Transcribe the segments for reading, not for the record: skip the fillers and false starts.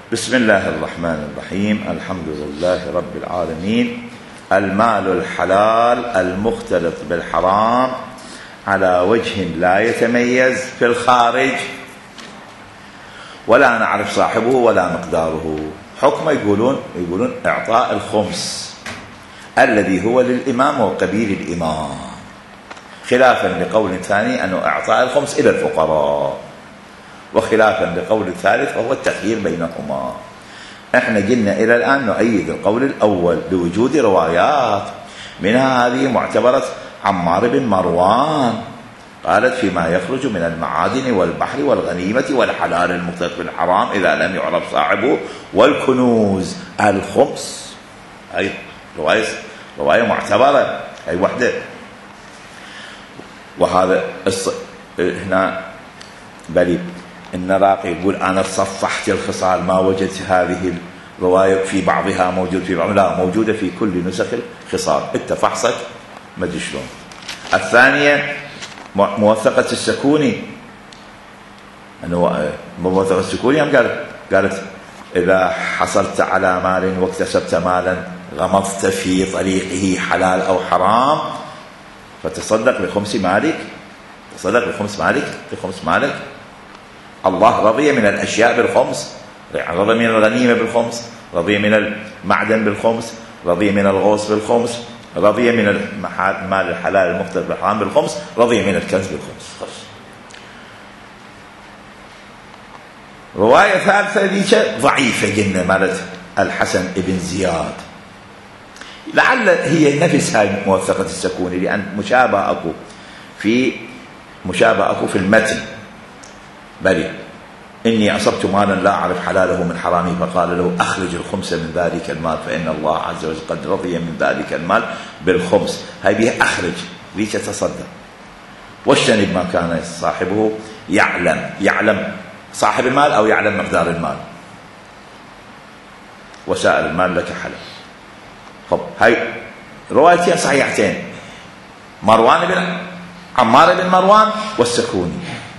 بسم الله الرحمن الرحيم. الحمد لله رب العالمين. المال الحلال المختلط بالحرام على وجه لا يتميز في الخارج ولا نعرف صاحبه ولا مقداره. حكمه يقولون إعطاء الخمس الذي هو للإمام وقبيل الإمام، خلافا لقول ثاني أنه إعطاء الخمس إلى الفقراء، وخلافا لقول الثالث وهو التخيير بينهما. احنا قلنا إلى الآن نؤيد القول الأول بوجود روايات، منها هذه معتبرة عمار بن مروان قالت فيما يخرج من المعادن والبحر والغنيمة والحلال المختلط بالحرام إذا لم يعرف صاحبه والكنوز الخمس. أي رواية معتبرة، أي وحدة. وهذا هنا بلي النراقي يقول أنا صفحت الخصال، ما وجدت هذه الرواية في بعضها موجود في بعضها، لا، موجودة في كل نسخ الخصال، انت فحصك ما ادري شلون. الثانية موثقة السكوني، أنه موثقة السكوني قالت إذا حصلت على مال واكتسبت مالا غمضت في طريقه حلال أو حرام فتصدق بخمس مالك، تصدق بخمس مالك. الله رضي من الأشياء بالخمس، رضي من الغنيمة بالخمس، رضي من المعدن بالخمس، رضي من الغوص بالخمس، رضي من المال الحلال المختلط بالحرام بالخمس، رضي من الكنز بالخمس. رواية ثالثة ذيك ضعيفة قلنا مالت الحسن ابن زياد، لعل هي نفس هاي موثقة السكوني، لأن مشابه أكو في المتن. بلي إني أصبت مالا لا أعرف حلاله من حرامه فقال له أخرج الخمس من ذلك المال فإن الله عز وجل قد رضي من ذلك المال بالخمس. هاي بها أخرج ليش تصدق، واجتنب ما كان صاحبه يعلم صاحب المال أو يعلم مقدار المال، وسائل المال لك حلال. خب هاي روايتين صحيحتين، عمار بن مروان والسكوني.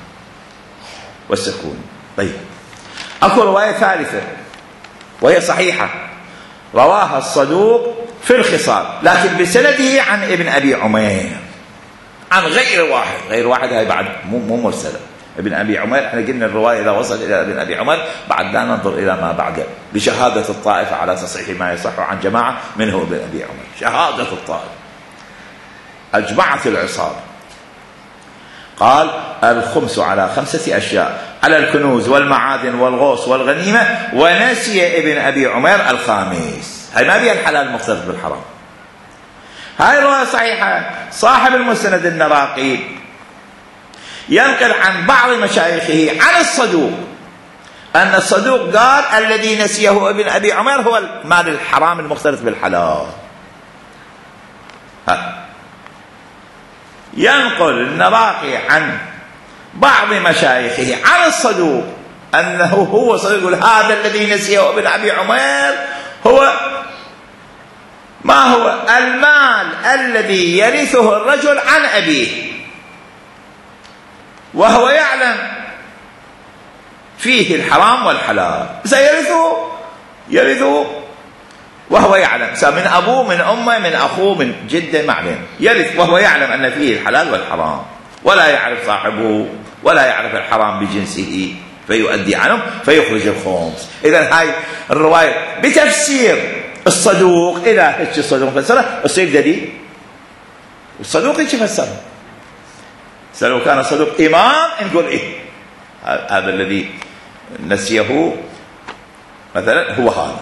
طيب أكو رواية ثالثة وهي صحيحة رواها الصدوق في الخصال لكن بسنده عن ابن أبي عمير عن غير واحد هاي بعد مو مرسلة. ابن أبي عمير احنا قلنا الرواية إذا وصل إلى ابن أبي عمير بعد لا ننظر إلى ما بعده بشهادة الطائفة على تصحيح ما يصح عن جماعة منه ابن أبي عمير. شهادة الطائفة أجمعت العصابة. قال الخمس على 5 أشياء، على الكنوز والمعادن والغوص والغنيمة، ونسي ابن أبي عمير الخامس. هاي ما بيها الحلال المختلط بالحرام. هاي رواية صحيحة. صاحب المسند النراقي ينقل عن بعض مشايخه عن الصدوق أن الصدوق قال الذي نسيه ابن أبي عمير هو المال الحرام المختلط بالحلال. ينقل النراقي عن بعض مشايخه عن الصدوق أنه هو صدوق يقول هذا الذي نسيه ابن أبي عمير هو ما هو المال الذي يرثه الرجل عن أبيه وهو يعلم فيه الحرام والحلال، يرثه وهو يعلم من أبوه من أمه من أخوه من جده معلم، يرث وهو يعلم أن فيه الحلال والحرام ولا يعرف صاحبه ولا يعرف الحرام بجنسه فيؤدي عنه فيخرج الخمس. إذن هاي الرواية بتفسير الصدوق إلى هيك الصدوق فسره الصير دليل الصدوق هيك فسره. لو كان الصدوق إمام نقول إيه هذا الذي نسيه مثلا هو هذا.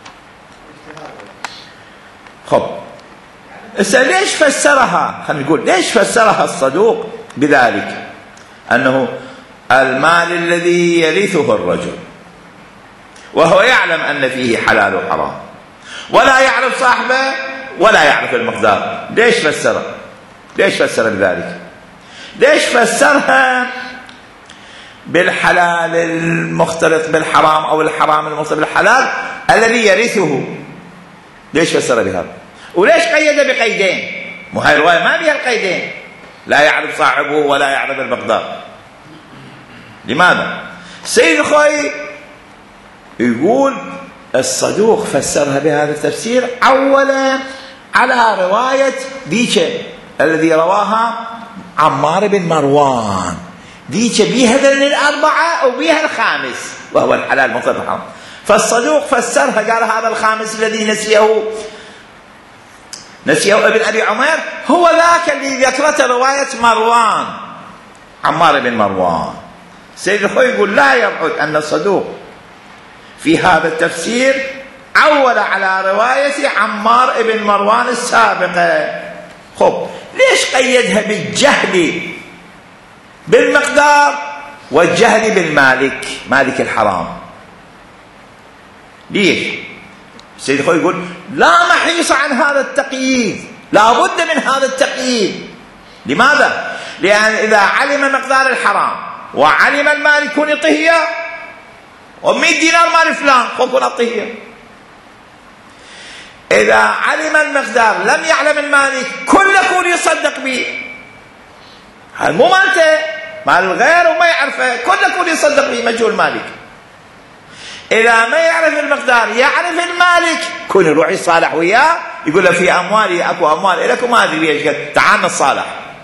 خب ليش فسرها؟ خلينا نقول ليش فسرها الصدوق بذلك أنه المال الذي يرثه الرجل وهو يعلم أن فيه حلال وحرام ولا يعرف صاحبه ولا يعرف المقدار. ليش فسر بذلك؟ ليش فسرها بالحلال المختلط بالحرام أو الحرام المختلط بالحلال الذي يرثه؟ ليش فسر بهذا؟ وليش قيد بقيدين؟ مو هاي الرواية ما بها القيدين، لا يعرف صاحبه ولا يعرف المقدار. لماذا؟ سيد خوي يقول الصدوق فسرها بهذا التفسير أولا على رواية ذيك الذي رواها عمار بن مروان، ذيك بيها ذن الأربعة وبيها الخامس وهو الحلال المطلق الحرام. فالصدوق فسرها قال هذا الخامس الذي نسيه ابن أبي عمير هو ذاك الذي ذكرته رواية مروان، عمار بن مروان. سيد الخوي يقول لا يبعد أن الصدوق في هذا التفسير عول على رواية عمار بن مروان السابقة. خب ليش قيدها بالجهل بالمقدار والجهل بالمالك، مالك الحرام؟ ليش؟ سيد الخوي يقول لا محيص عن هذا التقييد، لا بد من هذا التقييد. لماذا؟ لأن إذا علم مقدار الحرام وعلم المالك كون يعطيه و100 دينار مال فلان كون يعطيه. إذا علم المقدار لم يعلم المالك كون يصدق به، هذا مو مالته، مال الغير وما يعرفه، كون يصدق به مجهول مالك. إذا ما يعرف المقدار يعرف المالك كون يروح يصالح وياه، يقول له في أموالي أكو أموال لك وما أدري ليش، تعال نتصالح.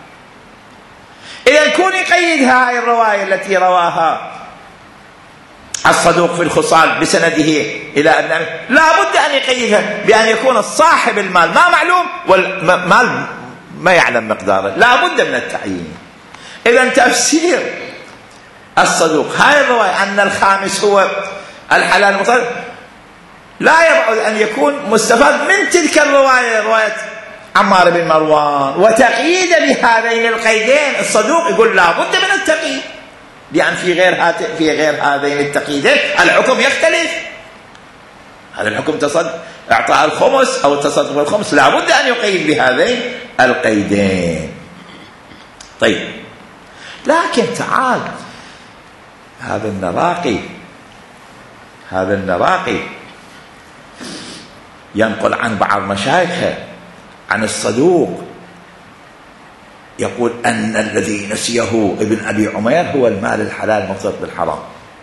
إذا كون يقيدها هاي الرواية التي رواها الصدوق في الخصال بسنده إلى ابن، لا بد أن يقيدها بأن يكون صاحب المال ما معلوم والمال ما يعلم مقداره، لا بد من التعيين. إذا تفسير الصدوق هاي الرواية أن الخامس هو الحلال المطلق لا يبعد أن يكون مستفاد من تلك الرواية، رواية عمار بن مروان، وتقييد بهذين القيدين. الصدوق يقول لا بد من التقييد، لأن في غير هذين التقييدين الحكم يختلف. هذا الحكم إعطاء الخمس أو التصدق بالخمس لا بد أن يقيد بهذين القيدين. طيب لكن تعال هذا النراقي ينقل عن بعض مشايخه عن الصدوق يقول أن الذي نسيه ابن أبي عمير هو المال الحلال المختلط بالحرام.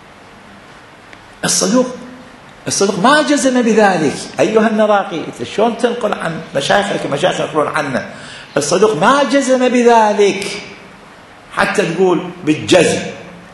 الصدوق ما جزم بذلك. أيها النراقي شلون تنقل عن مشايخك مشايخ يقولون عنه؟ الصدوق ما جزم بذلك حتى تقول بالجزم،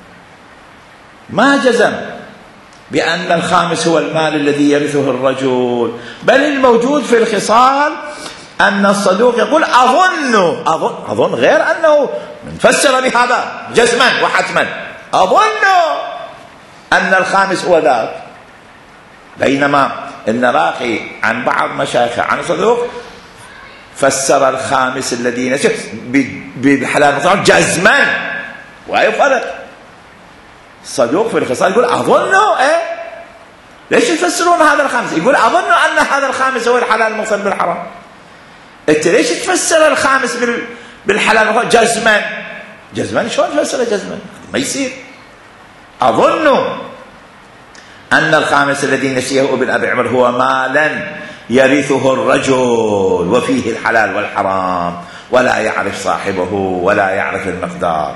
ما جزم بأن الخامس هو المال الذي يرثه الرجل، بل الموجود في الخصال أن الصدوق يقول أظن غير أنه نفسر بهذا جزما وحتما، أظن أن الخامس هو ذاك. بينما النراقي عن بعض مشايخه عن الصدوق فسر الخامس الذي نسيه بالحلال المطلق جزما، وأي فرق. الصدوق في الخصال يقول أظنه ليش تفسرون هذا الخامس؟ يقول أظن أن هذا الخامس هو الحلال المطلق بالحرام. أنت ليش تفسر الخامس بالحلال المطلق جزما شلون تفسره جزما؟ ما يصير. أظن أن الخامس الذي نسيه ابن أبي عمر هو مالا يرثه الرجل وفيه الحلال والحرام ولا يعرف صاحبه ولا يعرف المقدار.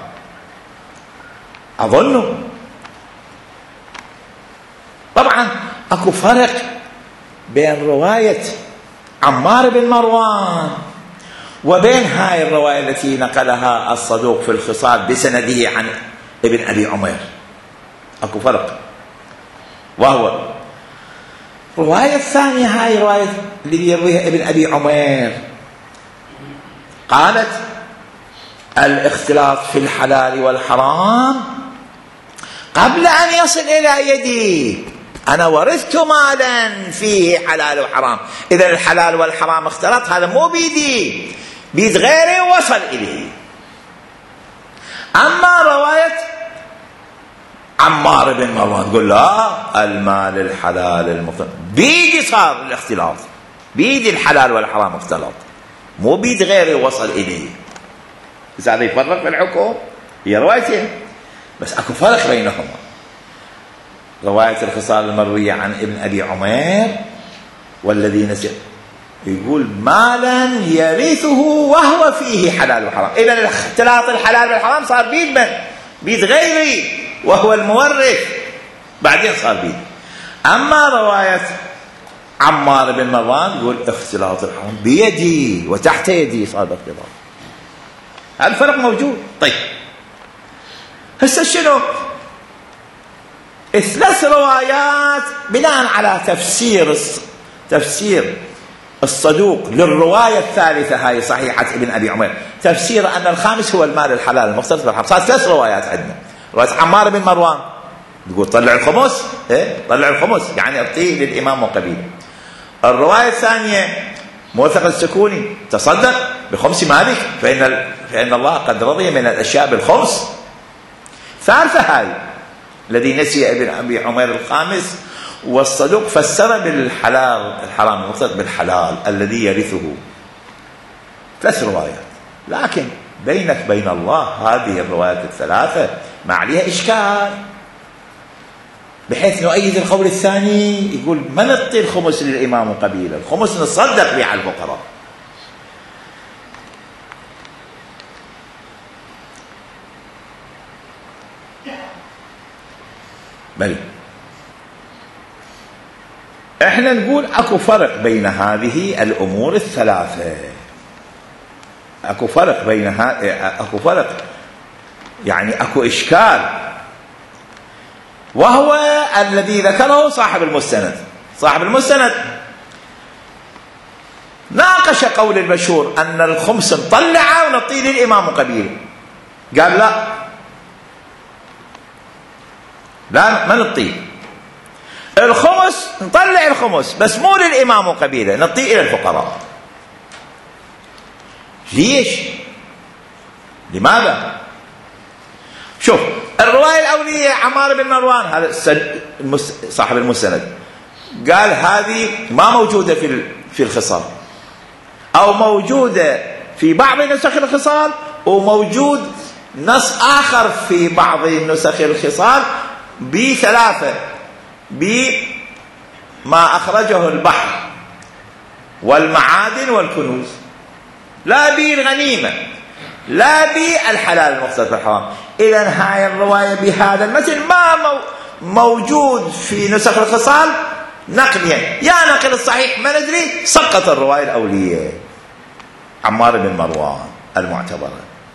أظن طبعا أكو فرق بين رواية عمار بن مروان وبين هاي الرواية التي نقلها الصدوق في الخصال بسنده عن ابن أبي عمير. أكو فرق، وهو الرواية الثانية هاي رواية اللي يرويها ابن أبي عمير قالت الاختلاط في الحلال والحرام قبل أن يصل إلى يدي، أنا ورثت مالا فيه حلال وحرام، إذا الحلال والحرام اختلط، هذا مو بيدي، بيد غيري وصل إليه. أما رواية عمار بن مروان تقول لا، المال الحلال المطلق بيدي صار الاختلاط، بيدي الحلال والحرام اختلط، مو بيد غيري وصل إليه. إذا هذا يفرق بالحكم، هي روايتين بس أكو فرق بينهما. رواية الخصال المروية عن ابن أبي عمير والذي نسي يقول مالا يرثه وهو فيه حلال وحرام، إذن الاختلاط الحلال والحرام صار بيد من؟ بيد غيري وهو المورث، بعدين صار بيد. أما رواية عمار بن مروان يقول اختلاط الحرام بيدي وتحت يدي صار اختلاط. الفرق موجود. طيب هسه شنو؟ ثلاث روايات بناء على تفسير الصدوق للرواية الثالثة هاي صحيحة ابن أبي عمير، تفسير أن الخامس هو المال الحلال المختص بالحرام. صار ثلاث روايات عندنا. رواية عمار بن مروان يقول طلع الخمس، طلع الخمس يعني اعطيه للإمام وقبيله. الرواية الثانية موثق السكوني تصدق بخمس مالك فإن الله قد رضي من الأشياء بالخمس. ثالثة هاي الذي نسي ابن أبي عمير الخامس والصدوق فسر بالحلال الحرام المقصد بالحلال الذي يرثه. ثلاث روايات، لكن بينك بين الله هذه الروايات الثلاثة ما عليها إشكال، بحيث نؤيد القول الثاني يقول ما نعطي الخمس للإمام قبيلة، الخمس نصدق به على الفقراء. بل احنا نقول اكو فرق بين هذه الامور الثلاثه، اكو فرق اكو فرق يعني اكو اشكال، وهو الذي ذكره صاحب المستند. صاحب المستند ناقش قول المشهور ان الخمس نطلعه ونعطيه للامام قبيله، قال لا ما نعطيه الخمس، نطلع الخمس بس مو للإمام وقبيله، نعطيه إلى الفقراء. ليش؟ لماذا؟ شوف الرواية الأولية عمار بن مروان هذا صاحب المستند قال هذه ما موجودة في الخصال، أو موجودة في بعض نسخ الخصال، وموجود نص آخر في بعض نسخ الخصال بثلاثة، بما أخرجه البحر والمعادن والكنوز، لا بالغنيمة لا بالحلال المختص بالحرام. إذن هاي الرواية بهذا المتن ما موجود في نسخ الخصال نقليا، يا نقل الصحيح ما ندري، سقط الرواية الأولية عمار بن مروان المعتبرة.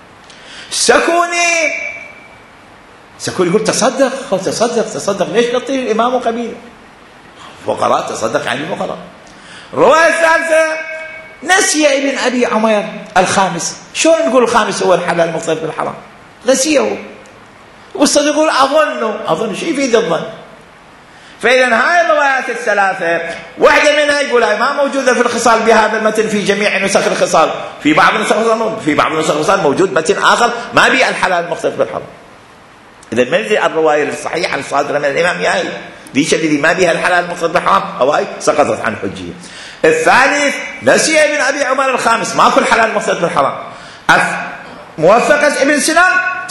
سكوني يقول تصدق ليش نعطيه الإمام وقبيله؟ فقراء تصدق عن الفقراء. الرواية الثالثة نسي ابن أبي عمير الخامس، شلون نقول الخامس هو الحلال المختص بالحرام؟ نسيه، والصديق يقول أظن شيء يفيد الظن. فإذا هاي الروايات الثلاثة واحدة منها يقول هاي ما موجودة في الخصال بهذا المتن في جميع نسخ الخصال، في بعض نسخ الخصال موجود متن آخر ما بي الحلال المختص بالحرام. إذا منزل الرواية الصحيحة الصادرة من الإمام هاي ليش الذي ما بها الحلال المختص بالحرام أو هاي سقطت عن حجية. الثالث نسي ابن أبي عمر الخامس، ماكو الحلال المختص بالحرام. موفقة ابن سنان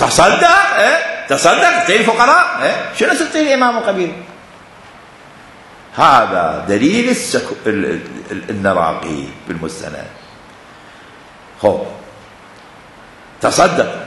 تصدق تعطي الفقراء، شنو تعطي الإمام قبيل؟ هذا دليل النراقي بالمستند. تصدق.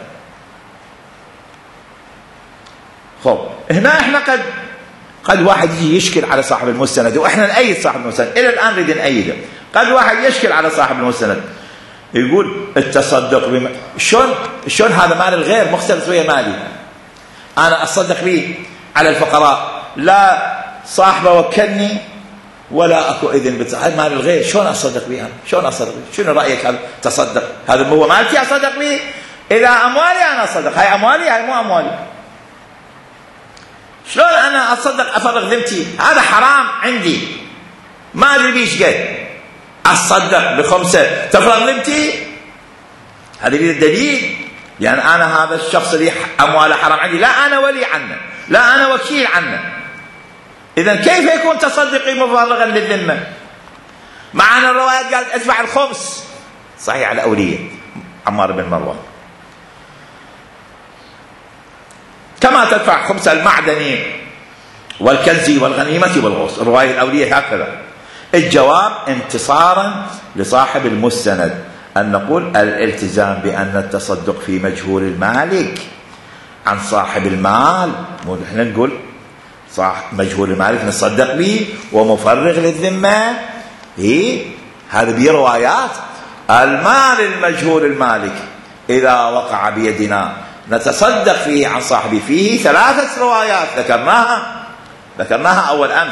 هنا احنا قد واحد يجي يشكل على صاحب المستند، واحنا نأيد صاحب المستند الى الان نريد نأيده. قد واحد يشكل على صاحب المستند يقول التصدق شلون هذا مال الغير مختلط ويا مالي، انا اتصدق به على الفقراء، لا صاحبه وكلني ولا اكو اذن هذا مال الغير، شلون اصدق به؟ شنو رايك؟ هذا تصدق، هذا هو مالتي اصدق به؟ اذا اموالي انا اصدق، هاي اموالي هاي مو اموالي، شلون انا اصدق افرغ ذمتي؟ هذا حرام عندي ما ادري بيش قد اصدق بخمسه تفرغ ذمتي، هذا الدليل. يعني انا هذا الشخص اللي امواله حرام عندي لا انا ولي عنه، لا انا وكيل عنه، اذا كيف يكون تصدقي مفرغا للذمه؟ مع ان الروايات قالت ادفع الخمس صحيح على الاوليه عمار بن مروان، كما تدفع خمس المعدن والكنز والغنيمة والغصب. الرواية الأولية هكذا. الجواب انتصارا لصاحب المستند أن نقول الالتزام بأن التصدق في مجهول المالك عن صاحب المال، احنا نقول صح مجهول المالك نصدق به ومفرغ للذمة. هذا بروايات المال المجهول المالك إذا وقع بيدنا نتصدق فيه عن صاحبه. فيه 3 روايات ذكرناها أول أمس.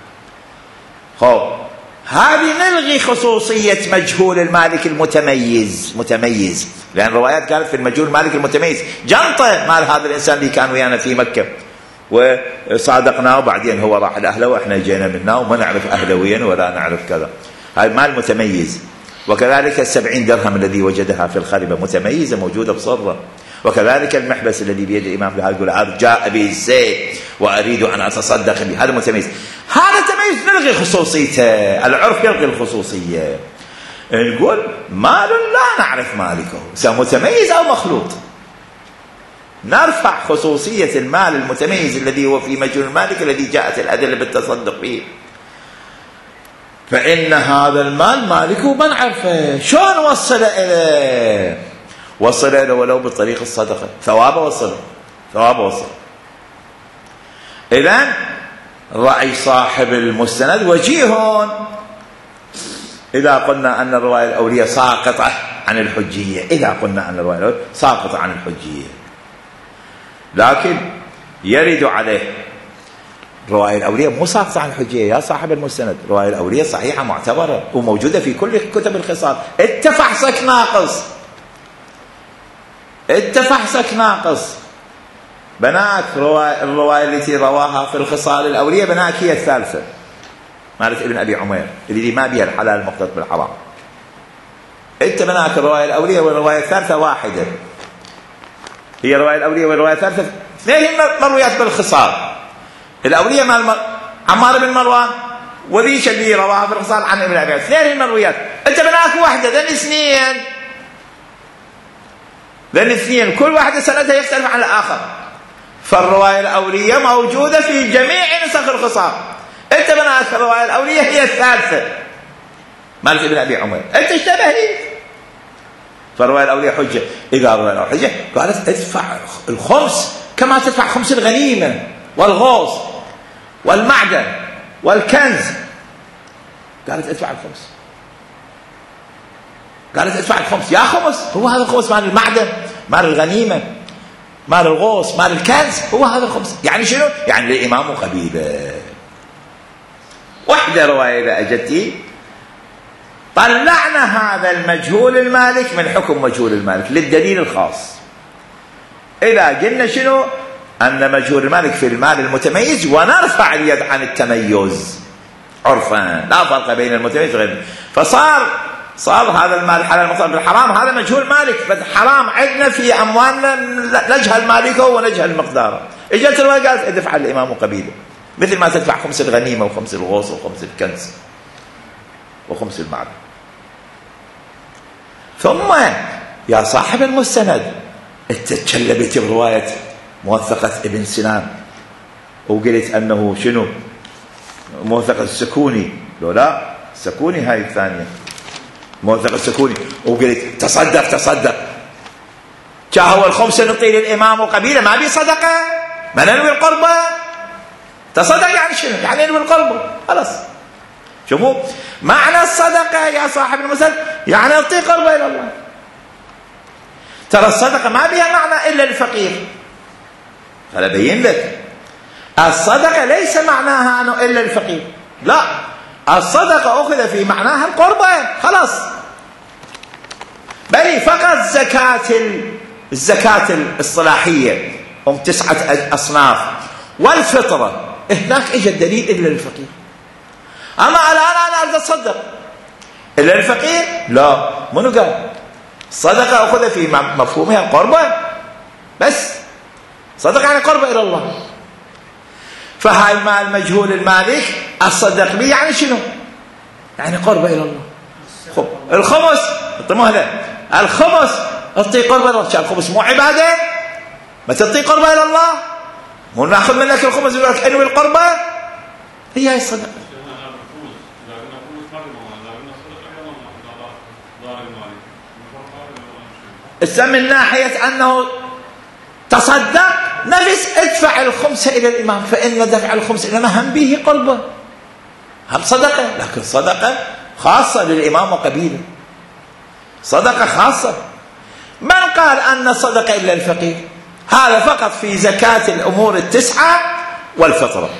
هذه نلغي خصوصية مجهول المالك متميز، لأن الروايات قالت في المجهول المالك المتميز جنطة مال هذا الإنسان اللي كان ويانا في مكة وصادقناه وبعدين هو راح لأهله وإحنا جينا منه وما نعرف أهله وين ولا نعرف كذا. هذا مال متميز. وكذلك 70 درهم الذي وجدها في الخربة متميزة موجودة بصرة. وكذلك المحبس الذي بيد الإمام يقول جاء به السيف وأريد أن أتصدق به، هذا متميز. هذا تميز نلغي خصوصيته. العرف يلغي الخصوصية. نقول مال لا نعرف مالكه متميز أو مخلوط. نرفع خصوصية المال المتميز الذي هو في مجهول المالك الذي جاءت الأدلة بالتصدق به. فإن هذا المال مالكه ما نعرفه. شلون وصل إليه؟ وصل إليه ولو بطريق الصدقة، ثوابه وصل. إذن رأي صاحب المستند وجيه إذا قلنا أن الرواية الأولية ساقطة عن الحجية. لكن يرد عليه الرواية الأولية مو ساقطة عن الحجية يا صاحب المستند. الرواية الأولية صحيحة معتبرة وموجودة في كل كتب الخصال. انت فحصك ناقص. بناك الرواية التي رواها في الخصال الأولية بناك هي الثالثة مالت ابن أبي عمير اللي ما بيها الحلال المقتضى بالحرام. انت بناك الرواية الأولية والرواية الثالثة واحدة. هي الرواية الأولية والرواية الثالثة 2 مرويات بالخصال. الأولية مال عمار بن مروان وذيش اللي رواها في الخصال عن ابن أبي عمير 2 مرويات. انت بناك واحدة ذن 2 كل واحدة سندها يختلف عن الآخر. فالرواية الأولية موجودة في جميع نسخ الخصال. انت بناك الرواية الأولية هي الثالثة مالك ابن أبي عمير. انت اشتبه لي. فالرواية الأولية حجة. إذا الرواية الأولية حجة قالت ادفع الخمس كما تدفع خمس الغنيمة والغوص والمعدن والكنز. قالت ادفع الخمس. يا خمس هو هذا الخمس مال المعدن مال الغنيمة مال الغوص مال الكنز هو هذا الخمس. يعني شنو؟ يعني الإمام قبيلة. واحدة رواية إذا أجتي طلعنا هذا المجهول المالك من حكم مجهول المالك للدليل الخاص. إذا قلنا شنو؟ أن مجهول المالك في المال المتميز ونرفع اليد عن التميز عرفا، لا فرق بين المتميز وغيره. صار هذا المال حلال مقتضى بالحرام، هذا مجهول مالك فحرام عندنا في أموالنا نجهل مالكه ونجهل مقداره. اجت الرواية قالت ادفع الإمام قبيله مثل ما تدفع خمس الغنيمة وخمس الغوص وخمس الكنز وخمس المعدن. ثم يا صاحب المستند انت تشلبت برواية موثقة ابن سنان وقلت أنه شنو موثقة السكوني. لو لا السكوني هاي الثانية موثقة السكوني وقلت تصدق هو الخمس نعطي للإمام وقبيلة ما بي صدقة ما ننوي القربة. تصدق يعني شنو؟ يعني ننوي القربة خلاص. شوفوا معنى الصدقة يا صاحب المسند يعني نعطي قربة إلى الله. ترى الصدقة ما بها معنى إلا الفقير. هذا بين لك الصدقة ليس معناها أنه إلا الفقير، لا الصدقة أخذ في معناها القربة خلاص. بل فقط الزكاة الصلاحية 9 أصناف والفطرة هناك اجى الدليل إلا الفقير. أما الآن أنا أتصدق إلا الفقير لا منو قال؟ الصدقة أخذ في مفهومها القربة بس. صدقة يعني قربة إلى الله. فهاي مال مجهول المالك الصدق به يعني شنو؟ يعني قربة إلى الله. الخمس الخمس أعطي قربة إلى الله. الخمس مو عبادة؟ ما تعطي قربة إلى الله؟ مو ناخذ منك الخمس ونقول لك انوي القربة؟ هي الصدقة. من ناحية أنه تصدق نفس ادفع الخمس إلى الإمام، فإن دفع الخمس إلى الإمام هم به قربة، هم صدقة، لكن صدقة خاصة للإمام وقبيله، صدقة خاصة. من قال أن صدقة إلا الفقير؟ هذا فقط في زكاة الأمور التسعة والفطرة.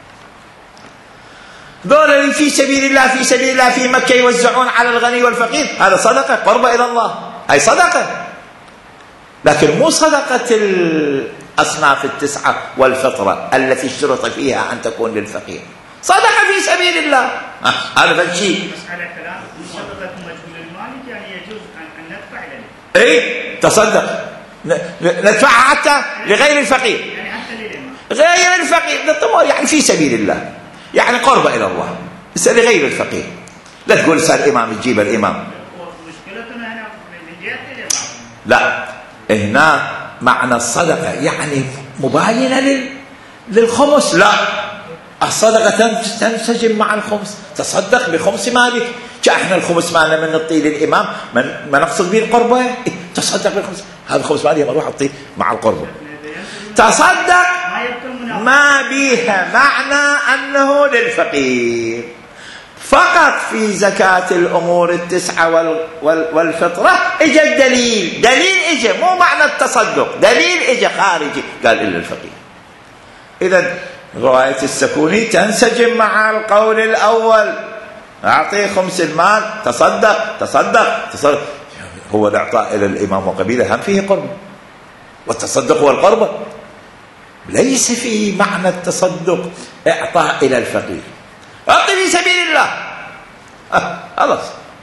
ذول اللي في سبيل الله، في سبيل الله في مكة يوزعون على الغني والفقير، هذا صدقة قربة إلى الله، هي صدقة، لكن مو صدقة الأصناف التسعة والفطرة التي اشترط فيها أن تكون للفقير، صدقة في سبيل الله. هذا فالشيء. على كلام صدقة مجهول المالك يعني يجوز أن ندفع له. إيه تصدق ندفعها حتى لغير الفقير، يعني حتى للإمام غير الفقير، يعني في سبيل الله، يعني قربة إلى الله، بس لغير الفقير. لا تقول صار إمام تجيب الإمام. مشكلتنا هنا من جهة الإمام. لا، هنا معنى الصدقة يعني مباينة للخمس. لا، الصدقة تنسجم مع الخمس، تصدق بخمس مالك، احنا الخمس مالنا من نعطيه للإمام ما نقصد به القربة، تصدق بالخمس، هذا الخمس مالي ما اروح اعطيه مع القربة. تصدق ما بيها معنى أنه للفقير، فقط في زكاة الأمور التسعة والفطرة اجى الدليل، اجى مو معنى التصدق، دليل اجى خارجي قال إلا الفقير. إذن رواية السكوني تنسجم مع القول الأول، أعطيه خمس المال، تصدق هو الإعطاء إلى الإمام وقبيله هم فيه قرب، والتصدق هو القربة، ليس في معنى التصدق إعطاء إلى الفقير، أعطي في سبيل الله خلاص.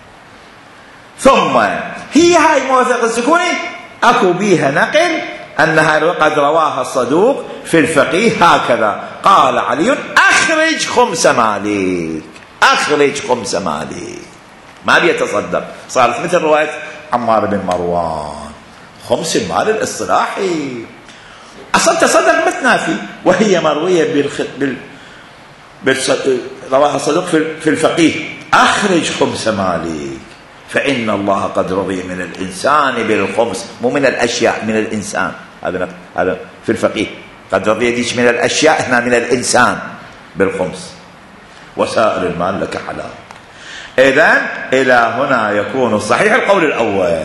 ثم هاي موافقة السكوني أكو بيها نقل أنها قد رواها الصدوق في الفقيه هكذا، قال علي أخرج خمس مالك، ما بيتصدق. صارت مثل رواية عمار بن مروان، خمس المال الاصطلاحي أصلا تصدق متنافي، وهي مروية رواها الصدوق في الفقيه، أخرج خمس مالك فإن الله قد رضي من الإنسان بالخمس، مو من الأشياء، من الإنسان. هذا في الفقيه، قد رضي ديش من الأشياء، هنا من الإنسان بالخمس، وسائر المال لك حلال. إذن إلى هنا يكون الصحيح القول الأول.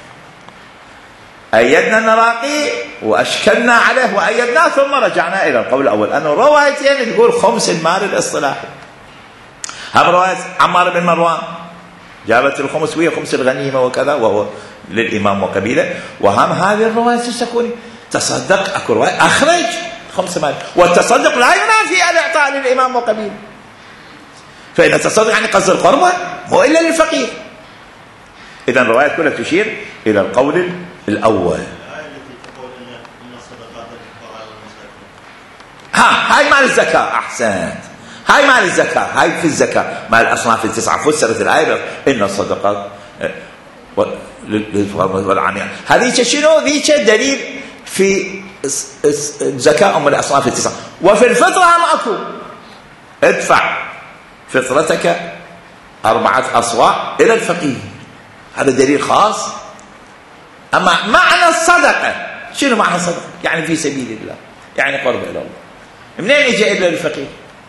أيدنا النراقي وأشكلنا عليه وأيدناه، ثم رجعنا إلى القول الأول، أنه روايتين تقول خمس المال الاصطلاحي. هم رواية عمار بن مروان جابت الخمس وهي خمس الغنيمة وكذا، وهو للإمام وقبيله، وهم هذه الرواية السكوني تصدق، أكو رواية أخرج خمس مال، والتصدق لا ينافي الإعطاء للإمام وقبيله، فإن التصدق يعني قصد القربة مو إلا للفقير. إذن الرواية كلها تشير إلى القول الأول. هاي مال الزكاة، أحسنت، هاي مال الزكاة، هاي في الزكاة مال الأصناف التسعة، فسرت الآية إن الصدقات والعنيان. هذيك شنو؟ ذيك دليل في الزكاة من الأصناف التسعة. وفي الفطرة هم أكو، ادفع فطرتك 4 أصواع إلى الفقير، هذا دليل خاص. أما معنى الصدقة شنو معنى الصدقة؟ يعني في سبيل الله، يعني قرب إلى الله. منين يجي إلا الفقير؟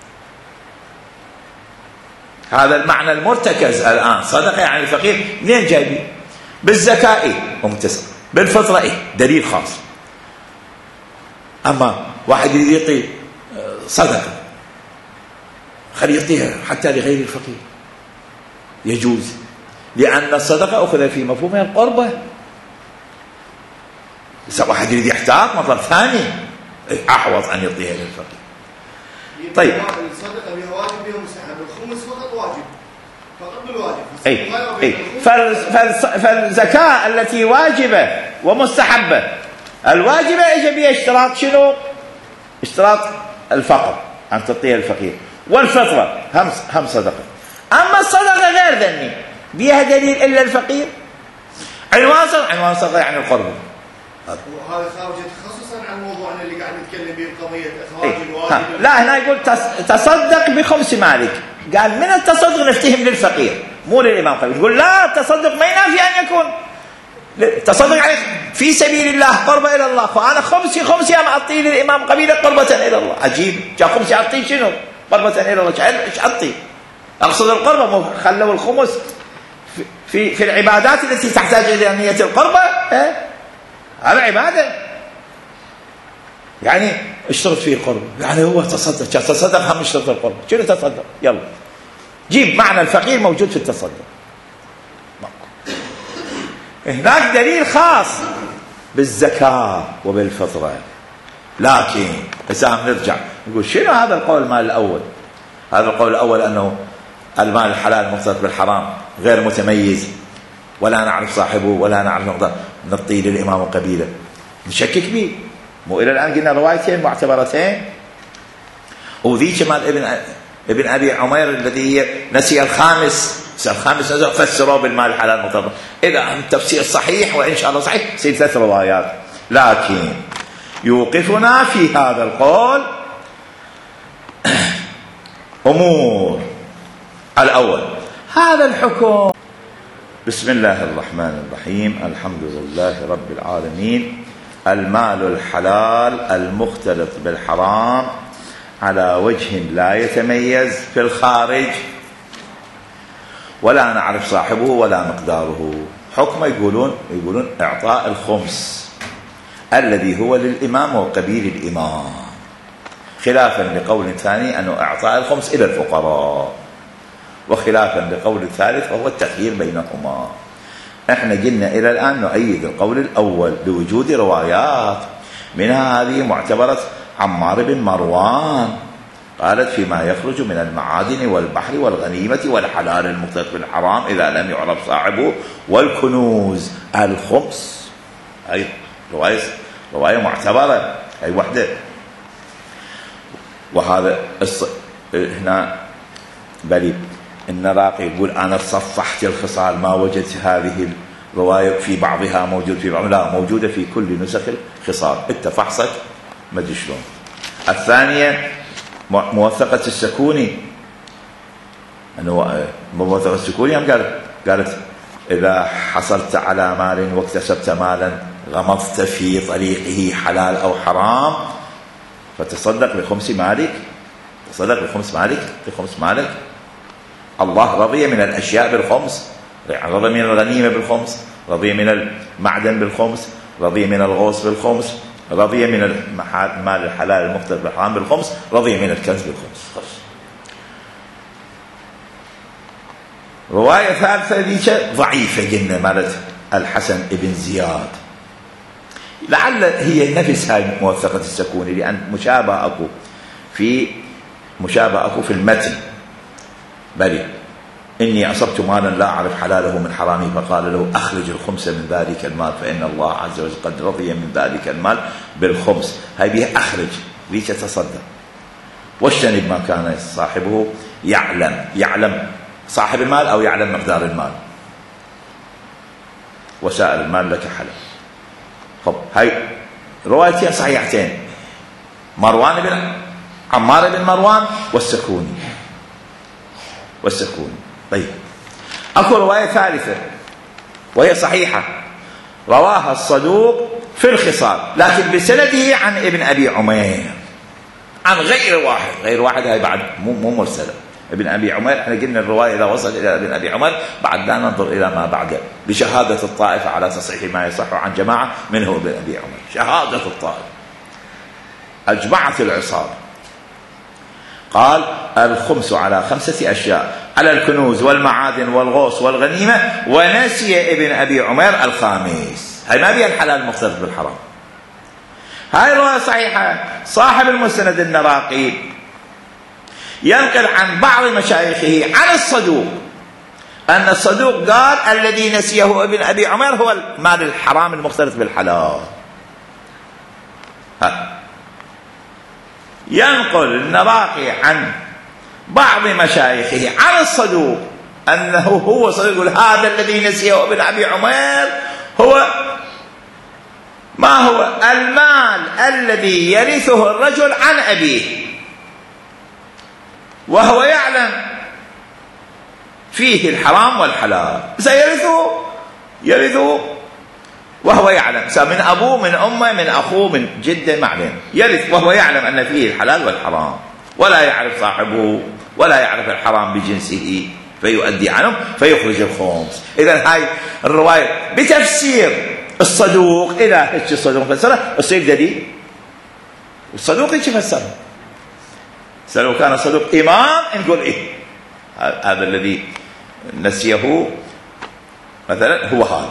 هذا المعنى المرتكز الآن، صدقة يعني الفقير، منين جايبين؟ بالزكاة إيه ومتسع، بالفطرة إيه دليل خاص. أما واحد يعطي صدقة خلي يعطيها حتى لغير الفقير يجوز، لأن الصدقة أخذ في مفهومها القربة. إذا واحد يريد يحتاط مطلب ثاني أحوط أن يعطيها للفقير. طيب الصدقة بها واجب بها مستحب، الخمس فقط واجب، فقط بالواجب. فالزكاة التي واجبة ومستحبة، الواجبة إجا بها اشتراط شنو؟ اشتراط الفقر، أن تعطيها الفقير، والفطرة هم صدقة. أما الصدقة غير ذني بها دليل إلا الفقير، عنوان صدقة يعني القرب. وهذا خارج تخصصا عن موضوعنا اللي قاعد نتكلم به بقضية إخراج الواجب. لا، هنا يقول تصدق بخمس مالك، قال من التصدق نفتهم للفقير مو للإمام قبيل. يقول لا، التصدق ما ينافي أن يكون تصدق عليه في سبيل الله قربة إلى الله، فأنا خمسي أم أعطيه للإمام قبيلة قربة إلى الله. عجيب، جاء خمسي أعطيه شنو؟ قربة إلى الله. إيش أعطيه؟ أقصد القربة، خلوا الخمس في العبادات التي تحتاج إلى نية القربة. هذا عبادة، يعني اشترط فيه قربة، يعني هو تصدق هم اشترط القربة. شنو تصدق؟ يلا جيب معنى الفقير موجود في التصدق. هناك دليل خاص بالزكاة وبالفطرة. لكن هسه نرجع نقول شنو هذا القول المال الأول؟ هذا القول الأول أنه المال الحلال مختلط بالحرام غير متميز ولا نعرف صاحبه ولا نعرف مقدار، نعطيه للإمام وقبيلة، نشكك به. مو إلى الآن قلنا روايتين معتبرتين، وذيك مال ابن أبي عمير الذي هي نسي الخامس فسروا بالمال الحلال مختلط. إذا التفسير صحيح وإن شاء الله صحيح سير 3 روايات. لكن يوقفنا في هذا القول أمور. الأول هذا الحكم. بسم الله الرحمن الرحيم، الحمد لله رب العالمين. المال الحلال المختلط بالحرام على وجه لا يتميز في الخارج ولا نعرف صاحبه ولا مقداره. حكمه يقولون إعطاء الخمس الذي هو للإمام وقبيل الإمام، خلافا لقول ثاني أنه إعطاء الخمس إلى الفقراء، وخلافا لقول الثالث وهو التخيير بينهما. احنا قلنا إلى الآن نؤيد القول الأول بوجود روايات، منها هذه معتبرة عمار بن مروان قالت فيما يخرج من المعادن والبحر والغنيمة والحلال المختلط بالحرام إذا لم يعرف صاحبه والكنوز الخمس. أي رواية معتبرة، أي وحدة. وهذا هنا بلي النراقي يقول أنا صفحت الخصال، ما وجدت هذه الرواية في بعضها موجود في بعضها، لا موجودة في كل نسخ الخصال. انت فحصك ما ادري شلون. الثانية موثقة السكوني، أنه موثقة السكوني قالت إذا حصلت على مال واكتسبت مالا غمضت في طريقه حلال أو حرام فتصدق بخمس مالك، تصدق بخمس مالك. الله رضي من الأشياء بالخمس، رضي من الغنيمة بالخمس، رضي من المعدن بالخمس، رضي من الغوص بالخمس، رضي من المال الحلال المختلط بالحرام بالخمس، رضي من الكنز بالخمس. رواية ثالثة ذيك ضعيفة قلنا مالت الحسن ابن زياد، لعل هي نفس هاي موثقة السكوني، لأن مشابه أكو في المتن. بلي إني أصبت مالا لا أعرف حلاله من حرامه فقال له أخرج الخمس من ذلك المال فإن الله عز وجل قد رضي من ذلك المال بالخمس. هاي بها أخرج ليش تصدق، واجتنب ما كان صاحبه يعلم صاحب المال أو يعلم مقدار المال، وسائل المال لك حلال. طب هاي روايتين صحيحتين، عمار بن مروان والسكوني. طيب أكو رواية ثالثة وهي صحيحة رواها الصدوق في الخصال لكن بسنده عن ابن أبي عمير عن غير واحد. هاي بعد مو مرسلة. ابن أبي عمير احنا قلنا الرواية إذا وصل إلى ابن أبي عمير بعد لا ننظر إلى ما بعده بشهادة الطائفة على تصحيح ما يصح عن جماعة منه ابن أبي عمير. شهادة الطائفة أجمعت العصابة. قال الخمس على 5 أشياء، على الكنوز والمعادن والغوص والغنيمة، ونسي ابن أبي عمير الخامس. هاي ما بيها الحلال المختلط بالحرام. هاي رواية صحيحة. صاحب المسند النراقي ينقل عن بعض مشايخه عن الصدوق أن الصدوق قال الذي نسيه ابن أبي عمير هو المال الحرام المختلط بالحلال. ينقل النراقي عن بعض مشايخه عن الصدوق أنه هو صدوق يقول هذا الذي نسيه ابن أبي عمير هو ما هو المال الذي يرثه الرجل عن أبيه وهو يعلم فيه الحرام والحلال، سيرثه وهو يعلم من أبوه من أمه من أخوه من جده ما علينا يرث وهو يعلم أن فيه الحلال والحرام ولا يعرف صاحبه ولا يعرف الحرام بجنسه فيؤدي عنه فيخرج الخمس. إذن هاي الرواية بتفسير الصدوق إلى هيك الصدوق فسره يصير دليل. الصدوق هيك فسره. لو كان الصدوق إمام نقول إيه هذا الذي نسيه مثلا هو هذا.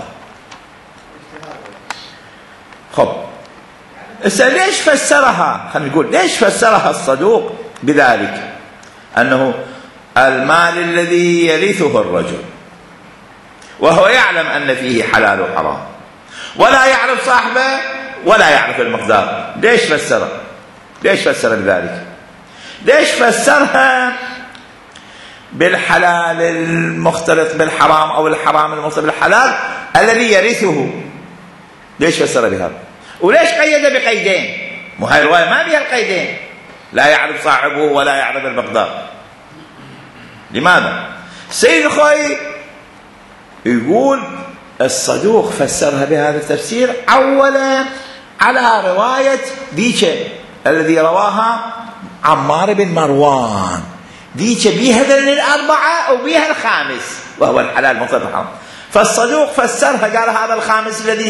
خب ليش فسرها؟ خلينا نقول ليش فسرها الصدوق بذلك أنه المال الذي يرثه الرجل وهو يعلم أن فيه حلال وحرام ولا يعرف صاحبه ولا يعرف المقدار. ليش فسرها؟ ليش فسر بذلك؟ ليش فسرها بالحلال المختلط بالحرام أو الحرام المختلط بالحلال الذي يرثه؟ ليش فسر بهذا؟ وليش قيد بقيدين؟ مو هاي الرواية ما بها القيدين لا يعرف صاحبه ولا يعرف المقدار. لماذا؟ سيد الخوي يقول الصدوق فسرها بهذا التفسير أولا على رواية ديك الذي رواها عمار بن مروان ديك بيها ذن الأربعة وبيها الخامس وهو الحلال مختلط بالحرام. فالصدوق فسرها قال هذا الخامس الذي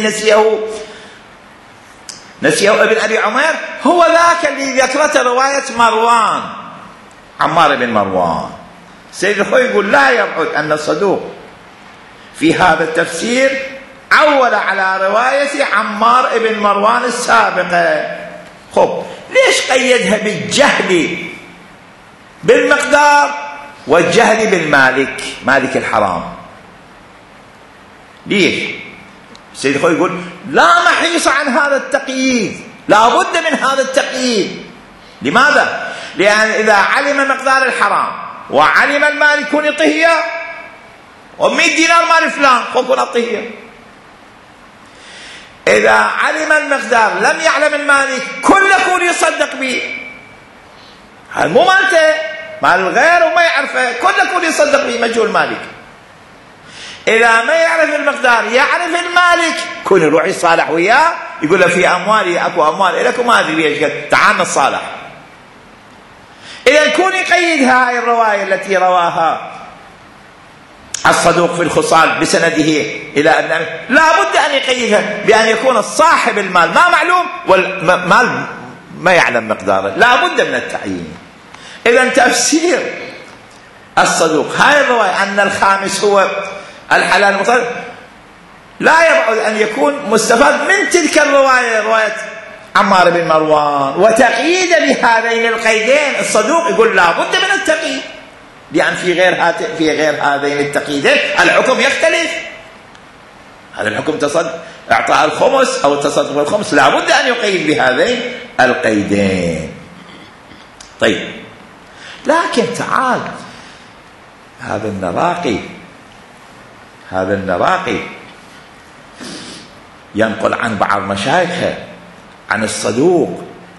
نسيه ابن أبي عمير هو ذاك الذي ذكرته رواية مروان عمار بن مروان. سيد الخوي يقول لا يبعد أن الصدوق في هذا التفسير عول على رواية عمار بن مروان السابقة. خب ليش قيدها بالجهل بالمقدار والجهل بالمالك مالك الحرام؟ ليش؟ سيد الخوي يقول لا محيص عن هذا التقييد لا بد من هذا التقييد. لماذا؟ لأن إذا علم مقدار الحرام وعلم المالك كون يعطيه و100 دينار مال فلان كون أعطيه. إذا علم المقدار لم يعلم المالك كون يصدق به. هذا مو مالته مال الغير وما يعرفه كون يصدق به مجهول مالك. إذا ما يعرف المقدار يعرف المالك كون يروح يصالح وياه يقول له في أموالي أكو أموال لك وما أدري ليش تعال نتصالح. إذا كون يقيد هاي الرواية التي رواها الصدوق في الخصال بسنده إلى أن لا بد أن يقيدها بأن يكون صاحب المال ما معلوم والمال ما يعلم مقداره لا بد من التعيين. إذا تفسير الصدوق هاي الرواية أن الخامس هو الحلال المطلق لا يبعد أن يكون مستفاد من تلك الرواية رواية عمار بن مروان وتقييد بهذين القيدين. الصدوق يقول لا بد من التقييد لأن في غير هذين التقييدين الحكم يختلف. هذا الحكم إعطاء الخمس أو التصدق بالخمس لا بد أن يقيد بهذين القيدين. طيب لكن تعال هذا النراقي ينقل عن بعض مشايخه عن الصدوق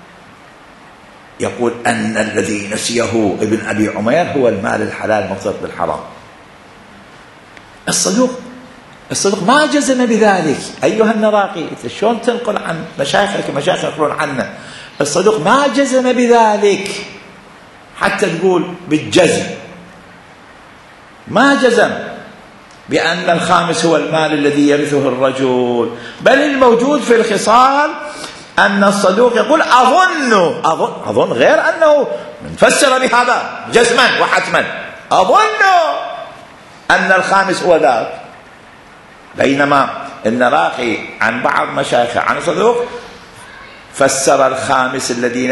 يقول أن الذي نسيه ابن أبي عمير هو المال الحلال المختلط بالحرام. الصدوق ما جزم بذلك. أيها النراقي شلون تنقل عن مشايخك مشايخ يقولون عنه؟ الصدوق ما جزم بذلك حتى تقول بالجزم ما جزم بأن الخامس هو المال الذي يرثه الرجل بل الموجود في الخصال أن الصدوق يقول أظن غير أنه نفسر بهذا جزما وحتما أظن أن الخامس هو ذاك. بينما النراقي عن بعض مشايخه عن الصدوق فسر الخامس الذي